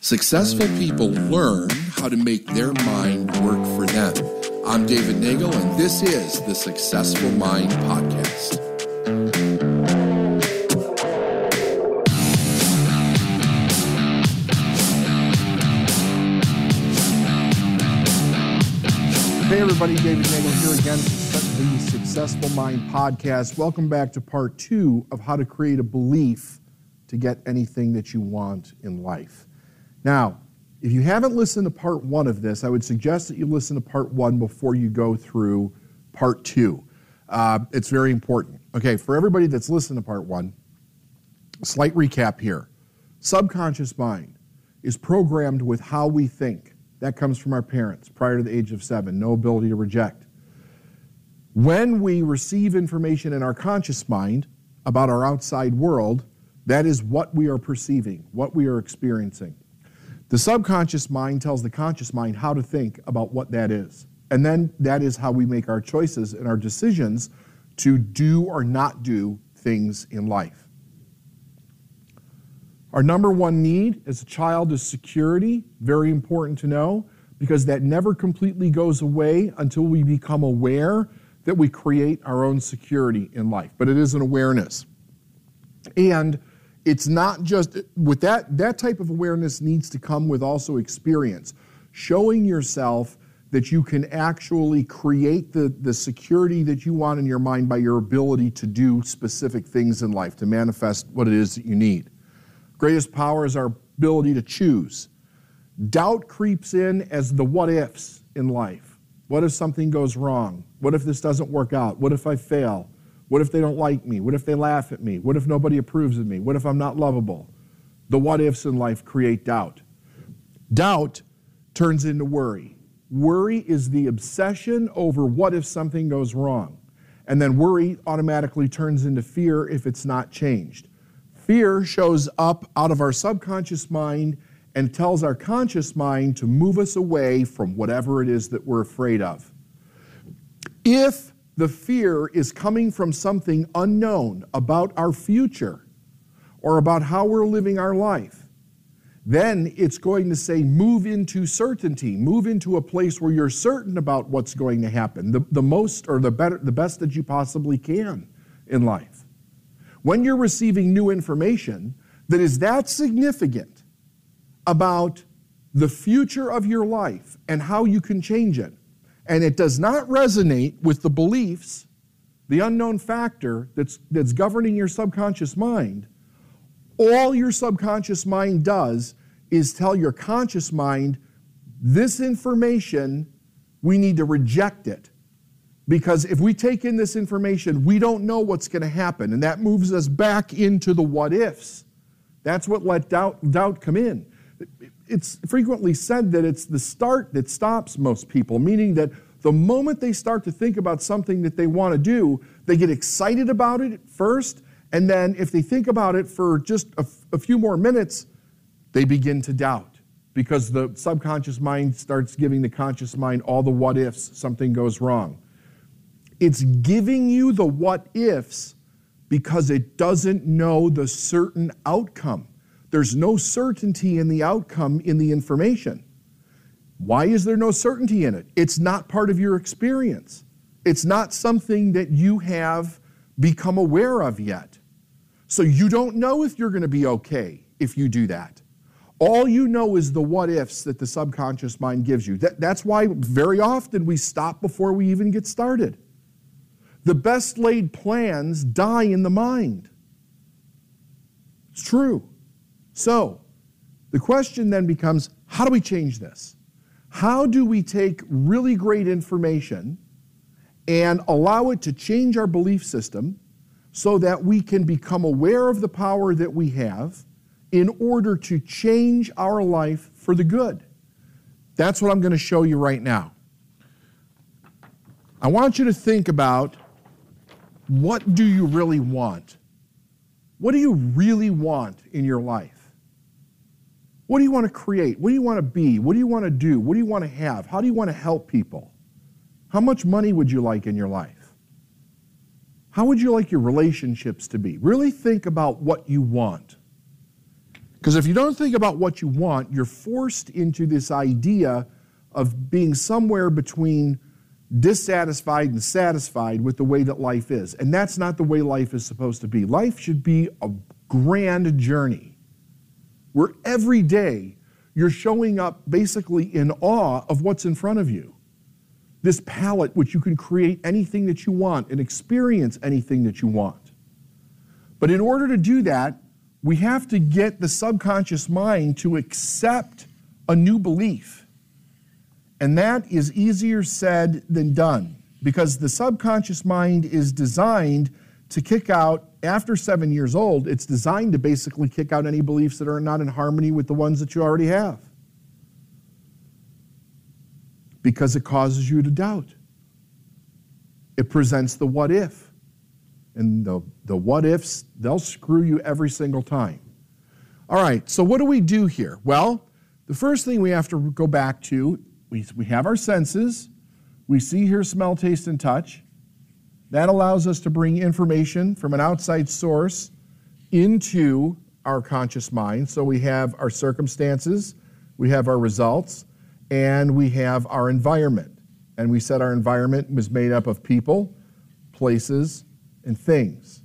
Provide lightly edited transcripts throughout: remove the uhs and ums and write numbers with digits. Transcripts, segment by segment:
Successful people learn how to make their mind work for them. I'm David Nagel, and this is the Successful Mind Podcast. Hey everybody, David Nagel here again for the Successful Mind Podcast. Welcome back to part 2 of how to create a belief to get anything that you want in life. Now, if you haven't listened to part 1 of this, I would suggest that you listen to part 1 before you go through part 2. It's very important. Okay, for everybody that's listened to part 1, slight recap here. Subconscious mind is programmed with how we think. That comes from our parents prior to the age of 7, no ability to reject. When we receive information in our conscious mind about our outside world, that is what we are perceiving, what we are experiencing. The subconscious mind tells the conscious mind how to think about what that is. And then that is how we make our choices and our decisions to do or not do things in life. Our number one need as a child is security. Very important to know, because that never completely goes away until we become aware that we create our own security in life. But it is an awareness. And it's not just, with that type of awareness needs to come with also experience. Showing yourself that you can actually create the security that you want in your mind by your ability to do specific things in life, to manifest what it is that you need. Greatest power is our ability to choose. Doubt creeps in as the what ifs in life. What if something goes wrong? What if this doesn't work out? What if I fail? What if they don't like me? What if they laugh at me? What if nobody approves of me? What if I'm not lovable? The what ifs in life create doubt. Doubt turns into worry. Worry is the obsession over what if something goes wrong. And then worry automatically turns into fear if it's not changed. Fear shows up out of our subconscious mind and tells our conscious mind to move us away from whatever it is that we're afraid of. If the fear is coming from something unknown about our future or about how we're living our life, then it's going to say move into certainty, move into a place where you're certain about what's going to happen, the most or the best that you possibly can in life. When you're receiving new information that is that significant about the future of your life and how you can change it, and it does not resonate with the beliefs, the unknown factor that's governing your subconscious mind, all your subconscious mind does is tell your conscious mind, this information, we need to reject it. Because if we take in this information, we don't know what's going to happen, and that moves us back into the what ifs. That's what let doubt come in. It's frequently said that it's the start that stops most people, meaning that the moment they start to think about something that they want to do, they get excited about it first, and then if they think about it for just a few more minutes, they begin to doubt, because the subconscious mind starts giving the conscious mind all the what ifs, something goes wrong. It's giving you the what ifs because it doesn't know the certain outcome. There's no certainty in the outcome in the information. Why is there no certainty in it? It's not part of your experience. It's not something that you have become aware of yet. So you don't know if you're going to be okay if you do that. All you know is the what ifs that the subconscious mind gives you. That's why very often we stop before we even get started. The best laid plans die in the mind. It's true. So, the question then becomes, how do we change this? How do we take really great information and allow it to change our belief system so that we can become aware of the power that we have in order to change our life for the good? That's what I'm going to show you right now. I want you to think about, what do you really want? What do you really want in your life? What do you want to create? What do you want to be? What do you want to do? What do you want to have? How do you want to help people? How much money would you like in your life? How would you like your relationships to be? Really think about what you want. Because if you don't think about what you want, you're forced into this idea of being somewhere between dissatisfied and satisfied with the way that life is. And that's not the way life is supposed to be. Life should be a grand journey where every day you're showing up basically in awe of what's in front of you. This palette which you can create anything that you want and experience anything that you want. But in order to do that, we have to get the subconscious mind to accept a new belief. And that is easier said than done, because the subconscious mind is designed to kick out, after 7 years old, it's designed to basically kick out any beliefs that are not in harmony with the ones that you already have. Because it causes you to doubt. It presents the what if. And the what ifs, they'll screw you every single time. All right, so what do we do here? Well, the first thing we have to go back to, we have our senses. We see, hear, smell, taste, and touch. That allows us to bring information from an outside source into our conscious mind. So we have our circumstances, we have our results, and we have our environment. And we said our environment was made up of people, places, and things.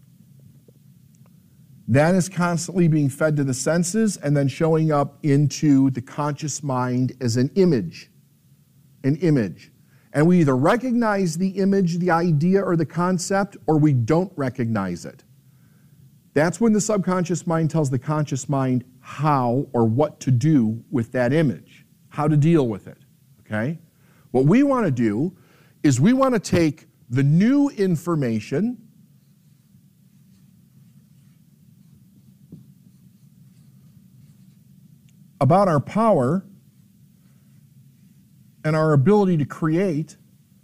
That is constantly being fed to the senses and then showing up into the conscious mind as an image. An image. And we either recognize the image, the idea, or the concept, or we don't recognize it. That's when the subconscious mind tells the conscious mind how or what to do with that image, how to deal with it, okay? What we want to do is we want to take the new information about our power and our ability to create,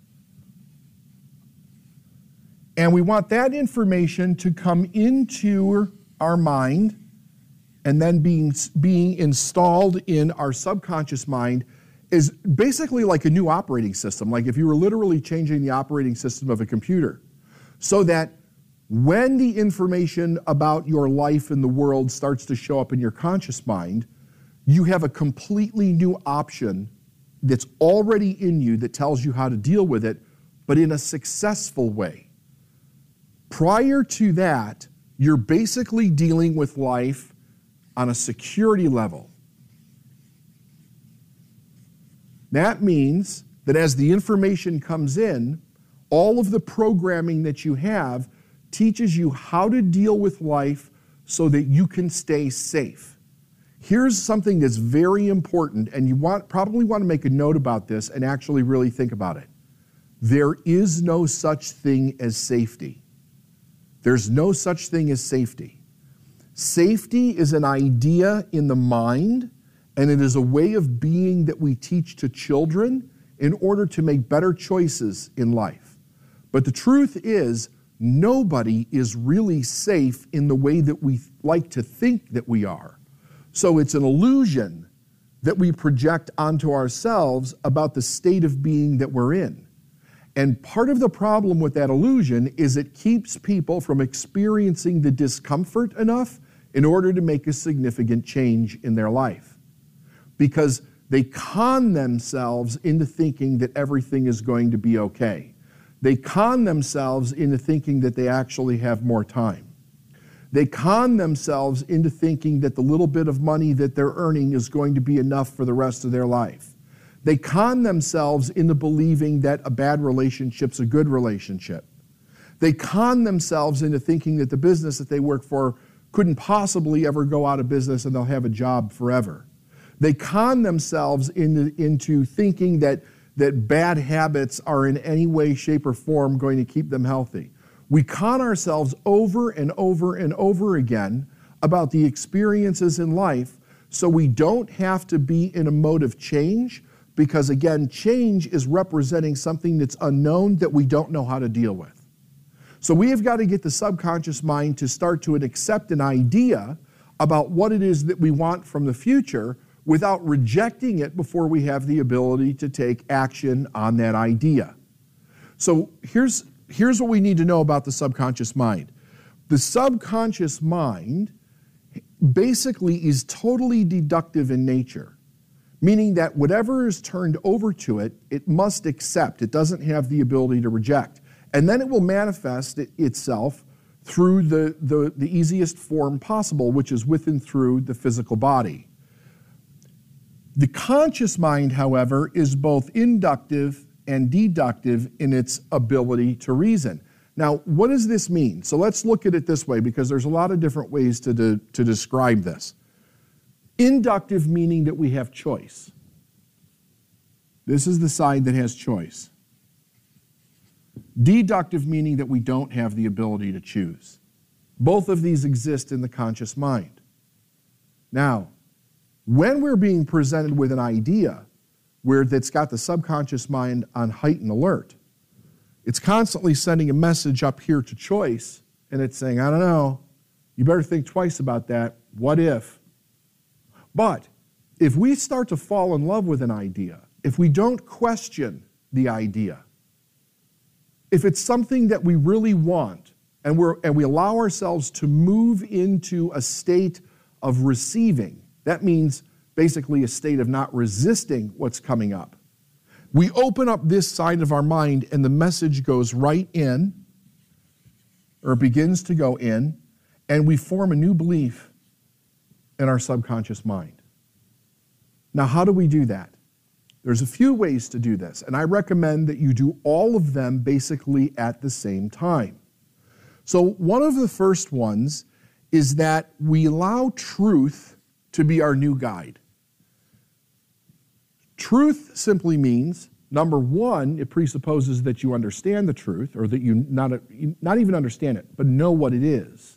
and we want that information to come into our mind and then being installed in our subconscious mind is basically like a new operating system, like if you were literally changing the operating system of a computer, so that when the information about your life in the world starts to show up in your conscious mind, you have a completely new option that's already in you that tells you how to deal with it, but in a successful way. Prior to that, you're basically dealing with life on a security level. That means that as the information comes in, all of the programming that you have teaches you how to deal with life so that you can stay safe. Here's something that's very important, and you probably want to make a note about this and actually really think about it. There is no such thing as safety. There's no such thing as safety. Safety is an idea in the mind, and it is a way of being that we teach to children in order to make better choices in life. But the truth is, nobody is really safe in the way that we like to think that we are. So it's an illusion that we project onto ourselves about the state of being that we're in. And part of the problem with that illusion is it keeps people from experiencing the discomfort enough in order to make a significant change in their life. Because they con themselves into thinking that everything is going to be okay. They con themselves into thinking that they actually have more time. They con themselves into thinking that the little bit of money that they're earning is going to be enough for the rest of their life. They con themselves into believing that a bad relationship's a good relationship. They con themselves into thinking that the business that they work for couldn't possibly ever go out of business and they'll have a job forever. They con themselves into thinking that bad habits are in any way, shape, or form going to keep them healthy. We con ourselves over and over and over again about the experiences in life so we don't have to be in a mode of change, because again, change is representing something that's unknown that we don't know how to deal with. So we have got to get the subconscious mind to start to accept an idea about what it is that we want from the future without rejecting it before we have the ability to take action on that idea. So here's what we need to know about the subconscious mind. The subconscious mind basically is totally deductive in nature, meaning that whatever is turned over to it, it must accept. It doesn't have the ability to reject. And then it will manifest itself through the easiest form possible, which is with and through the physical body. The conscious mind, however, is both inductive and deductive in its ability to reason. Now, what does this mean? So let's look at it this way, because there's a lot of different ways to describe this. Inductive meaning that we have choice. This is the side that has choice. Deductive meaning that we don't have the ability to choose. Both of these exist in the conscious mind. Now, when we're being presented with an idea that's got the subconscious mind on heightened alert, it's constantly sending a message up here to choice, and it's saying, I don't know, you better think twice about that. What if? But if we start to fall in love with an idea, if we don't question the idea, if it's something that we really want, and we allow ourselves to move into a state of receiving, that means basically a state of not resisting what's coming up. We open up this side of our mind and the message goes right in, or begins to go in, and we form a new belief in our subconscious mind. Now, how do we do that? There's a few ways to do this, and I recommend that you do all of them basically at the same time. So one of the first ones is that we allow truth to be our new guide. Truth simply means, number one, it presupposes that you understand the truth, or that you not even understand it, but know what it is.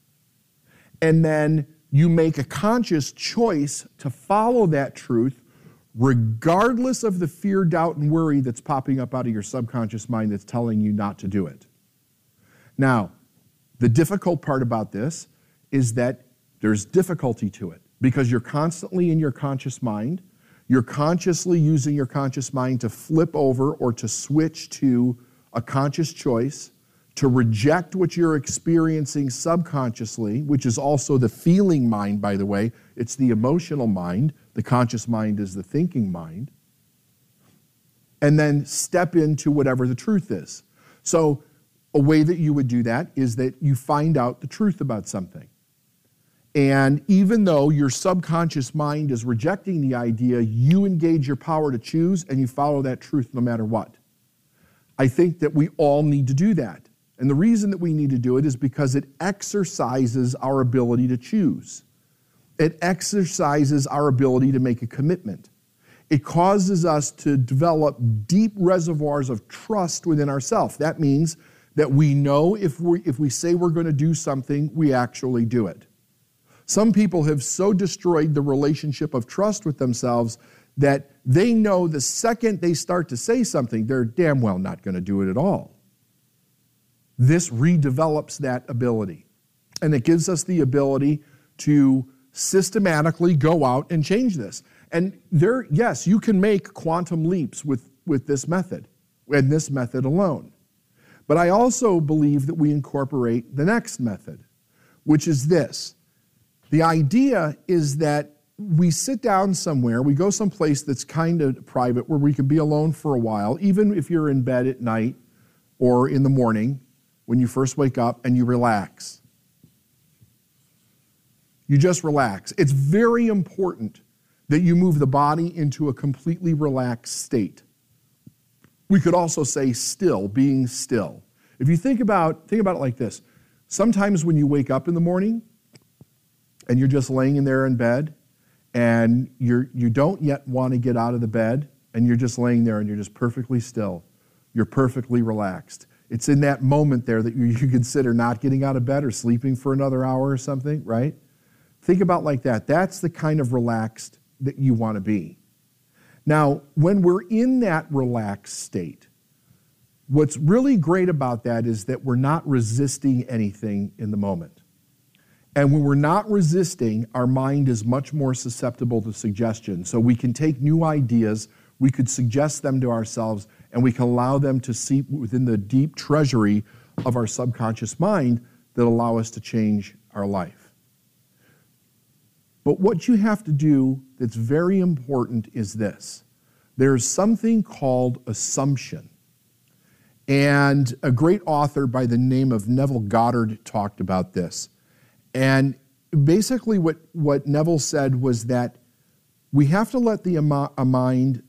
And then you make a conscious choice to follow that truth regardless of the fear, doubt, and worry that's popping up out of your subconscious mind that's telling you not to do it. Now, the difficult part about this is that there's difficulty to it because you're constantly in your conscious mind. You're consciously using your conscious mind to flip over or to switch to a conscious choice, to reject what you're experiencing subconsciously, which is also the feeling mind, by the way. It's the emotional mind. The conscious mind is the thinking mind. And then step into whatever the truth is. So a way that you would do that is that you find out the truth about something. And even though your subconscious mind is rejecting the idea, you engage your power to choose and you follow that truth no matter what. I think that we all need to do that. And the reason that we need to do it is because it exercises our ability to choose. It exercises our ability to make a commitment. It causes us to develop deep reservoirs of trust within ourselves. That means that we know if we say we're going to do something, we actually do it. Some people have so destroyed the relationship of trust with themselves that they know the second they start to say something, they're damn well not going to do it at all. This redevelops that ability. And it gives us the ability to systematically go out and change this. And yes, you can make quantum leaps with this method, and this method alone. But I also believe that we incorporate the next method, which is this. The idea is that we sit down somewhere, we go someplace that's kind of private where we can be alone for a while, even if you're in bed at night or in the morning when you first wake up, and you relax. You just relax. It's very important that you move the body into a completely relaxed state. We could also say still, being still. If you think about it like this. Sometimes when you wake up in the morning and you're just laying in there in bed and you don't yet want to get out of the bed and you're just laying there and you're just perfectly still. You're perfectly relaxed. It's in that moment there that you consider not getting out of bed or sleeping for another hour or something, right? Think about like that. That's the kind of relaxed that you want to be. Now, when we're in that relaxed state, what's really great about that is that we're not resisting anything in the moment. And when we're not resisting, our mind is much more susceptible to suggestion. So we can take new ideas, we could suggest them to ourselves, and we can allow them to seep within the deep treasury of our subconscious mind that allow us to change our life. But what you have to do that's very important is this. There's something called assumption. And a great author by the name of Neville Goddard talked about this. And basically what Neville said was that we have to let our mind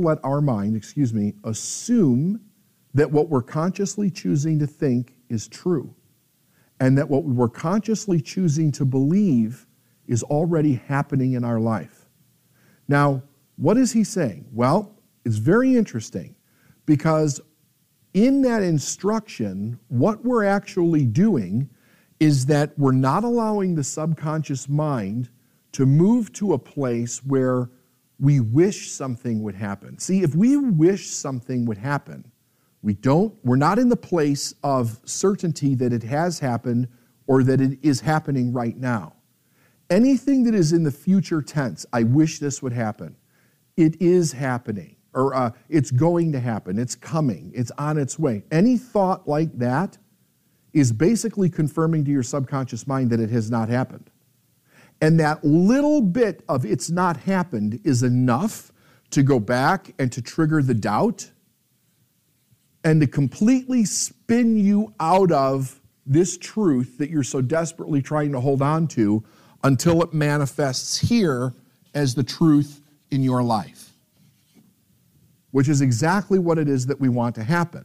assume that what we're consciously choosing to think is true, and that what we're consciously choosing to believe is already happening in our life. Now, what is he saying? Well, it's very interesting, because in that instruction, what we're actually doing is that we're not allowing the subconscious mind to move to a place where we wish something would happen. See, if we wish something would happen, we're not in the place of certainty that it has happened or that it is happening right now. Anything that is in the future tense, I wish this would happen, it is happening, or it's going to happen, it's coming, it's on its way. Any thought like that is basically confirming to your subconscious mind that it has not happened. And that little bit of it's not happened is enough to go back and to trigger the doubt and to completely spin you out of this truth that you're so desperately trying to hold on to until it manifests here as the truth in your life, which is exactly what it is that we want to happen.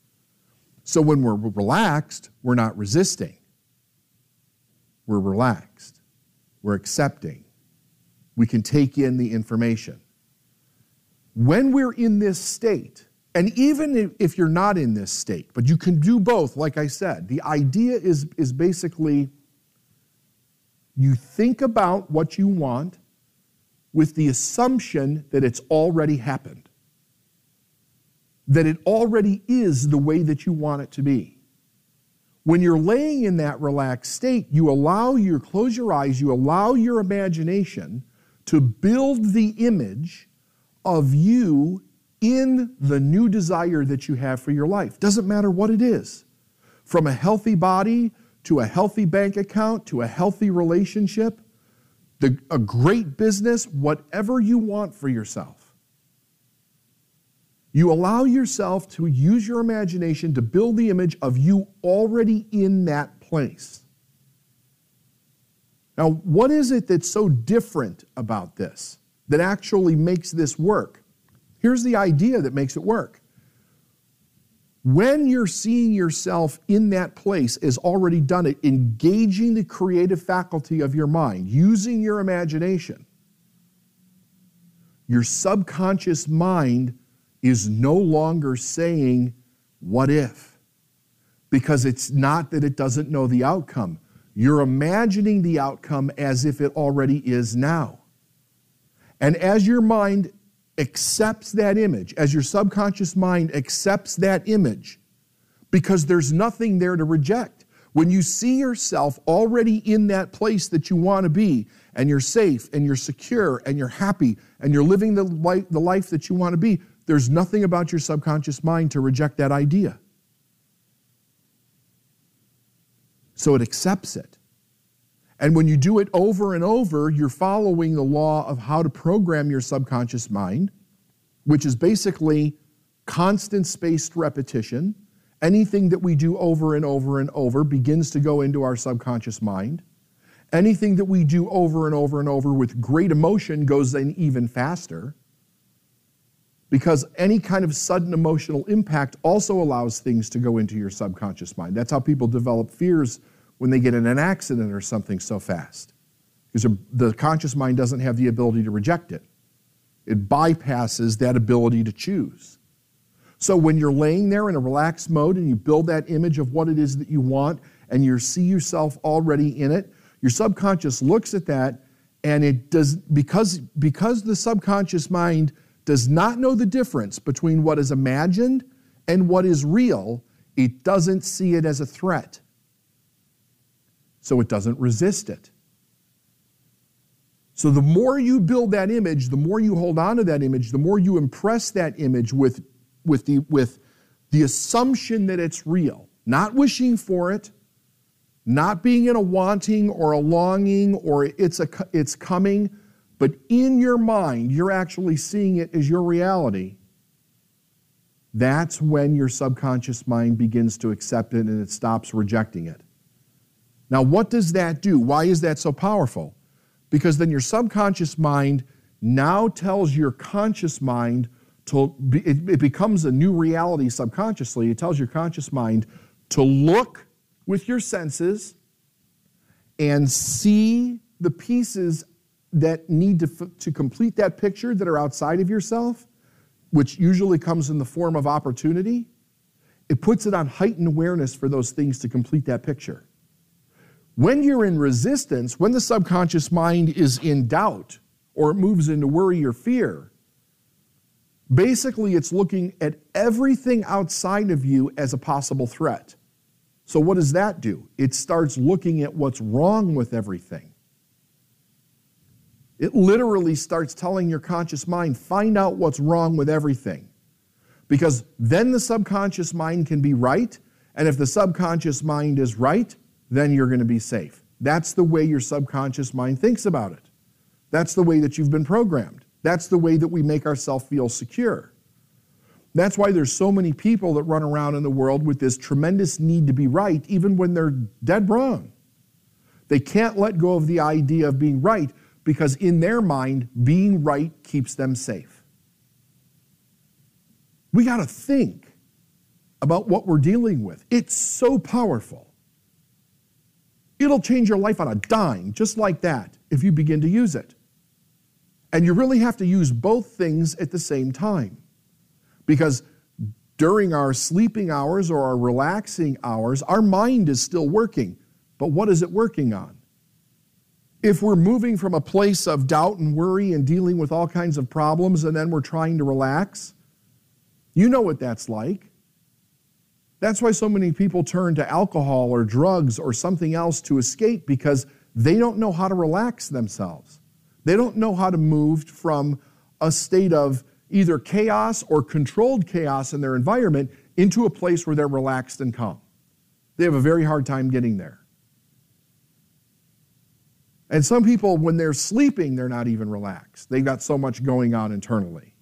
So when we're relaxed, we're not resisting. We're relaxed. We're accepting. We can take in the information. When we're in this state, and even if you're not in this state, but you can do both, like I said, the idea is basically you think about what you want with the assumption that it's already happened, that it already is the way that you want it to be. When you're laying in that relaxed state, you close your eyes, you allow your imagination to build the image of you in the new desire that you have for your life. Doesn't matter what it is. From a healthy body to a healthy bank account to a healthy relationship, a great business, whatever you want for yourself. You allow yourself to use your imagination to build the image of you already in that place. Now, what is it that's so different about this that actually makes this work? Here's the idea that makes it work. When you're seeing yourself in that place as already done it, engaging the creative faculty of your mind, using your imagination, your subconscious mind is no longer saying, what if? Because it's not that it doesn't know the outcome. You're imagining the outcome as if it already is now. And as your mind accepts that image, as your subconscious mind accepts that image, because there's nothing there to reject. When you see yourself already in that place that you want to be, and you're safe, and you're secure, and you're happy, and you're living the life that you want to be, there's nothing about your subconscious mind to reject that idea. So it accepts it. And when you do it over and over, you're following the law of how to program your subconscious mind, which is basically constant spaced repetition. Anything that we do over and over and over begins to go into our subconscious mind. Anything that we do over and over and over with great emotion goes in even faster, because any kind of sudden emotional impact also allows things to go into your subconscious mind. That's how people develop fears when they get in an accident or something so fast, because the conscious mind doesn't have the ability to reject it. It bypasses that ability to choose. So when you're laying there in a relaxed mode and you build that image of what it is that you want and you see yourself already in it, your subconscious looks at that, and it does, because the subconscious mind does not know the difference between what is imagined and what is real, it doesn't see it as a threat. So it doesn't resist it. So the more you build that image, the more you hold on to that image, the more you impress that image with the assumption that it's real, not wishing for it, Not being in a wanting or a longing or it's coming, but in your mind, you're actually seeing it as your reality. That's when your subconscious mind begins to accept it and it stops rejecting it. Now, what does that do? Why is that so powerful? Because then your subconscious mind now tells your conscious mind it becomes a new reality subconsciously. It tells your conscious mind to look with your senses and see the pieces that need to complete that picture that are outside of yourself, which usually comes in the form of opportunity. It puts it on heightened awareness for those things to complete that picture. When you're in resistance, when the subconscious mind is in doubt or it moves into worry or fear, basically it's looking at everything outside of you as a possible threat. So what does that do? It starts looking at what's wrong with everything. It literally starts telling your conscious mind, find out what's wrong with everything. Because then the subconscious mind can be right, and if the subconscious mind is right, then you're going to be safe. That's the way your subconscious mind thinks about it. That's the way that you've been programmed. That's the way that we make ourselves feel secure. That's why there's so many people that run around in the world with this tremendous need to be right, even when they're dead wrong. They can't let go of the idea of being right because in their mind, being right keeps them safe. We got to think about what we're dealing with. It's so powerful. It'll change your life on a dime, just like that, if you begin to use it. And you really have to use both things at the same time. Because during our sleeping hours or our relaxing hours, our mind is still working. But what is it working on? If we're moving from a place of doubt and worry and dealing with all kinds of problems and then we're trying to relax, you know what that's like. That's why so many people turn to alcohol or drugs or something else to escape, because they don't know how to relax themselves. They don't know how to move from a state of either chaos or controlled chaos in their environment into a place where they're relaxed and calm. They have a very hard time getting there. And some people, when they're sleeping, they're not even relaxed. They've got so much going on internally.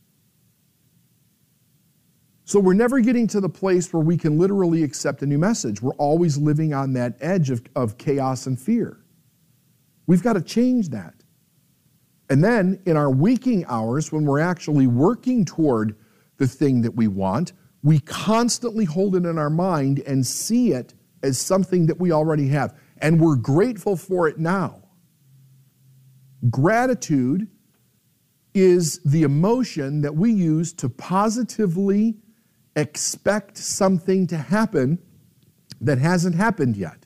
So we're never getting to the place where we can literally accept a new message. We're always living on that edge of chaos and fear. We've got to change that. And then in our waking hours, when we're actually working toward the thing that we want, we constantly hold it in our mind and see it as something that we already have. And we're grateful for it now. Gratitude is the emotion that we use to positively expect something to happen that hasn't happened yet.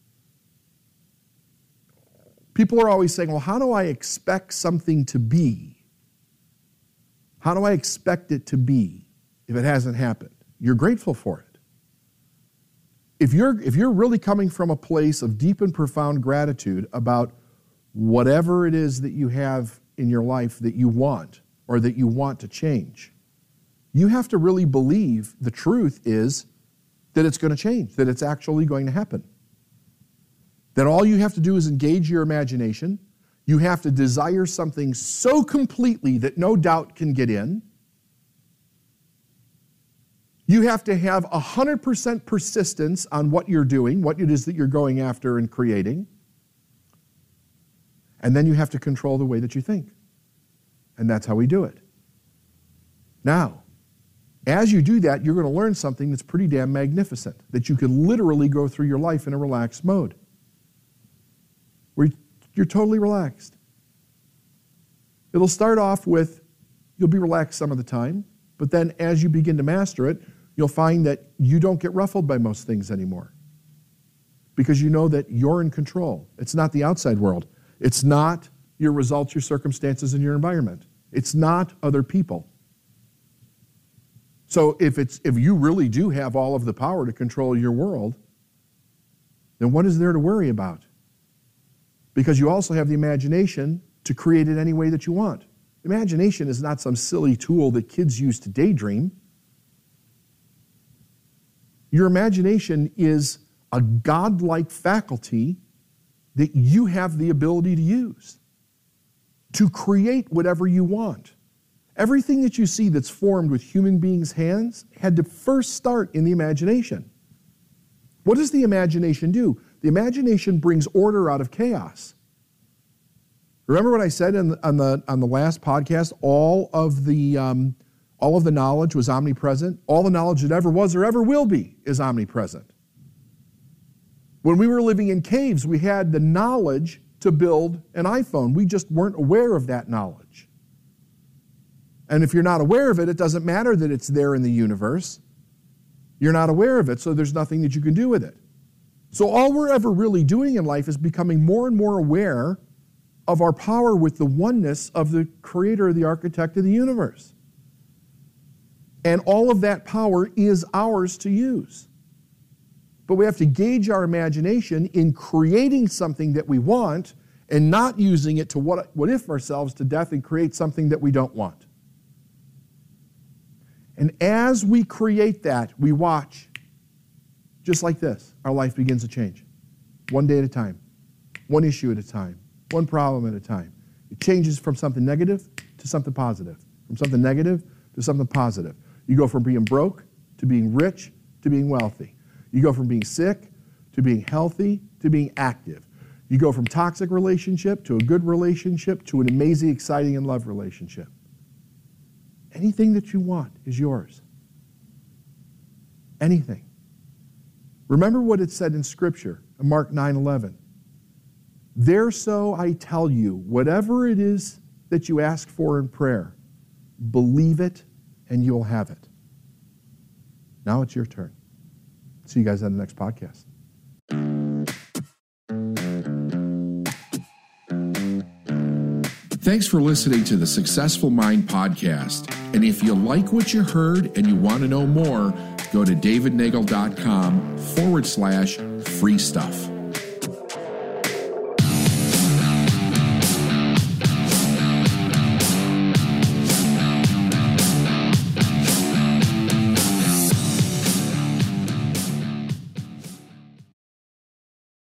People are always saying, well, how do I expect something to be? How do I expect it to be if it hasn't happened? You're grateful for it. If you're really coming from a place of deep and profound gratitude about whatever it is that you have in your life that you want or that you want to change, you have to really believe the truth is that it's going to change, that it's actually going to happen. That all you have to do is engage your imagination. You have to desire something so completely that no doubt can get in. You have to have 100% persistence on what you're doing, what it is that you're going after and creating. And then you have to control the way that you think. And that's how we do it. Now, as you do that, you're going to learn something that's pretty damn magnificent, that you can literally go through your life in a relaxed mode, where you're totally relaxed. It'll start off with, you'll be relaxed some of the time, but then as you begin to master it, you'll find that you don't get ruffled by most things anymore. Because you know that you're in control. It's not the outside world. It's not your results, your circumstances, and your environment. It's not other people. So if you really do have all of the power to control your world, then what is there to worry about? Because you also have the imagination to create it any way that you want. Imagination is not some silly tool that kids use to daydream. Your imagination is a godlike faculty that you have the ability to use to create whatever you want. Everything that you see that's formed with human beings' hands had to first start in the imagination. What does the imagination do? The imagination brings order out of chaos. Remember what I said on the last podcast? All of the knowledge was omnipresent. All the knowledge that ever was or ever will be is omnipresent. When we were living in caves, we had the knowledge to build an iPhone. We just weren't aware of that knowledge. And if you're not aware of it, it doesn't matter that it's there in the universe. You're not aware of it, so there's nothing that you can do with it. So all we're ever really doing in life is becoming more and more aware of our power with the oneness of the creator, the architect of the universe. And all of that power is ours to use. But we have to gauge our imagination in creating something that we want and not using it to what if ourselves to death and create something that we don't want. And as we create that, we watch, just like this, our life begins to change. One day at a time, one issue at a time, one problem at a time. It changes from something negative to something positive, from something negative to something positive. You go from being broke to being rich to being wealthy. You go from being sick to being healthy to being active. You go from toxic relationship to a good relationship to an amazing, exciting, and love relationship. Anything that you want is yours. Anything. Remember what it said in Scripture, in Mark 9:11. There so I tell you, whatever it is that you ask for in prayer, believe it and you'll have it. Now it's your turn. See you guys on the next podcast. Thanks for listening to the Successful Mind podcast. And if you like what you heard and you want to know more, go to davidnagel.com/free stuff.